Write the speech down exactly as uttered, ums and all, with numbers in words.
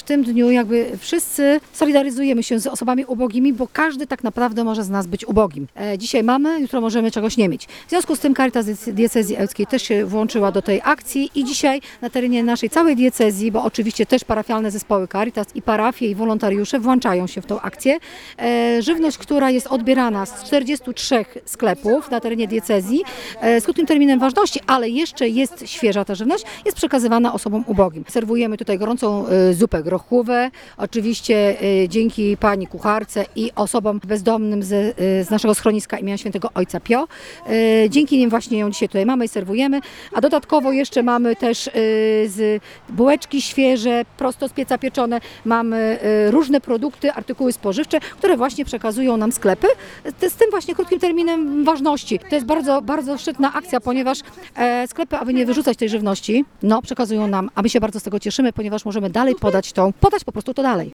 tym dniu jakby wszyscy solidaryzujemy się z osobami ubogimi, bo każdy tak naprawdę może z nas być ubogim. E, dzisiaj mamy, jutro możemy czegoś nie mieć. W związku z tym Caritas Diecezji Ełckiej też się włączyła do tej akcji i dzisiaj na terenie naszej całej diecezji, bo oczywiście też parafialne zespoły Caritas i parafie i wolontariusze włączają się w tą akcję. E, żywność, która jest odbierana z czterdziestu trzech sklepów na terenie diecezji e, z krótkim terminem ważności, ale jeszcze jest świeża ta żywność, jest przekazywana osobom ubogim. Serwujemy tutaj gorącą e, zupę grochówę, oczywiście e, dzięki pani kucharce i osobom bezdomnym z, e, z naszego schroniska imienia Świętego Ojca Pio. E, dzięki nim właśnie ją dzisiaj tutaj mamy i serwujemy, a dodatkowo jeszcze mamy też e, z bułeczki świeże, prosto z pieca pieczone, mamy e, różne produkty, artykuły spożywcze, które właśnie przekazują nam sklepy z tym właśnie krótkim terminem ważności. To jest bardzo, bardzo szczytna akcja, ponieważ e, sklepy, aby nie wyrzucać tej żywności, no przekazują nam, a my się bardzo z tego cieszymy, ponieważ możemy dalej podać tą, podać po prostu to dalej.